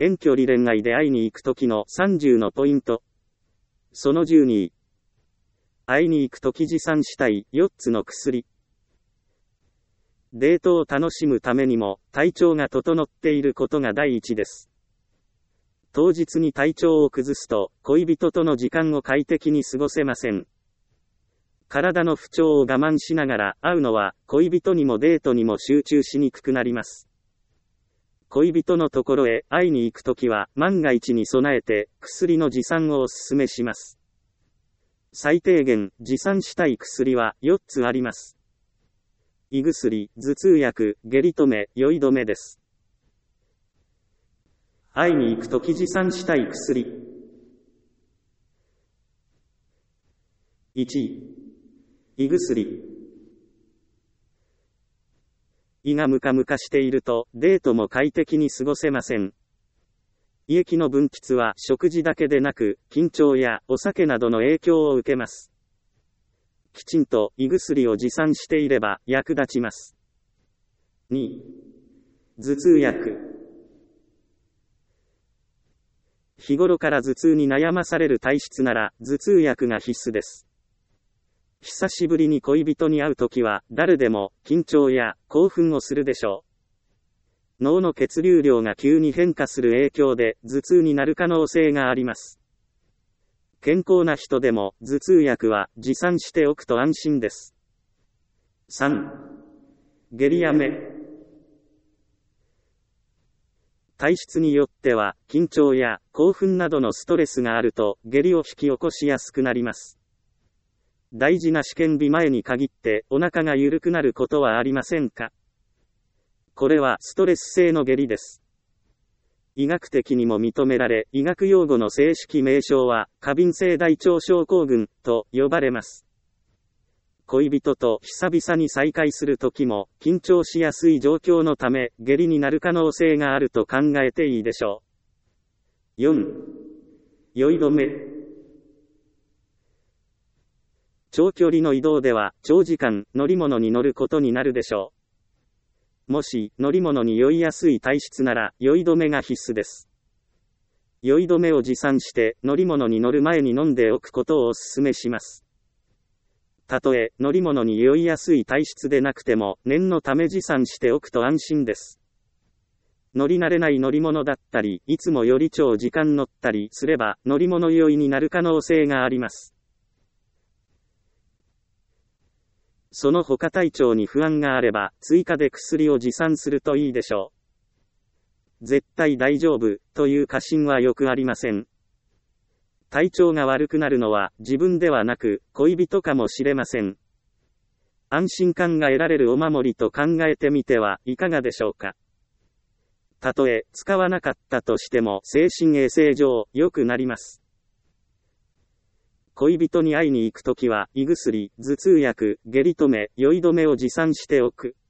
遠距離恋愛で会いに行くときの30のポイント。その12。会いに行くとき持参したい4つの薬。デートを楽しむためにも体調が整っていることが第一です。当日に体調を崩すと恋人との時間を快適に過ごせません。体の不調を我慢しながら会うのは恋人にもデートにも集中しにくくなります。恋人のところへ会いに行くときは万が一に備えて薬の持参をお勧めします。最低限持参したい薬は4つあります。胃薬、頭痛薬、下痢止め、酔い止めです。会いに行くとき持参したい薬。1、胃薬。胃がムカムカしているとデートも快適に過ごせません。胃液の分泌は食事だけでなく緊張やお酒などの影響を受けます。きちんと胃薬を持参していれば役立ちます。2、頭痛薬。日頃から頭痛に悩まされる体質なら頭痛薬が必須です。久しぶりに恋人に会うときは誰でも緊張や興奮をするでしょう。脳の血流量が急に変化する影響で頭痛になる可能性があります。健康な人でも頭痛薬は持参しておくと安心です。3、下痢やめ。体質によっては緊張や興奮などのストレスがあると下痢を引き起こしやすくなります。大事な試験日前に限ってお腹が緩くなることはありませんか？これはストレス性の下痢です。医学的にも認められ、医学用語の正式名称は過敏性大腸症候群と呼ばれます。恋人と久々に再会するときも緊張しやすい状況のため下痢になる可能性があると考えていいでしょう。4、酔い止め。長距離の移動では長時間乗り物に乗ることになるでしょう。もし乗り物に酔いやすい体質なら酔い止めが必須です。酔い止めを持参して乗り物に乗る前に飲んでおくことをお勧めします。たとえ乗り物に酔いやすい体質でなくても念のため持参しておくと安心です。乗り慣れない乗り物だったりいつもより長時間乗ったりすれば乗り物酔いになる可能性があります。その他体調に不安があれば追加で薬を持参するといいでしょう。絶対大丈夫という過信はよくありません。体調が悪くなるのは自分ではなく恋人かもしれません。安心感が得られるお守りと考えてみてはいかがでしょうか。たとえ使わなかったとしても精神衛生上良くなります。恋人に会いに行くときは胃薬、頭痛薬、下痢止め、酔い止めを持参しておく。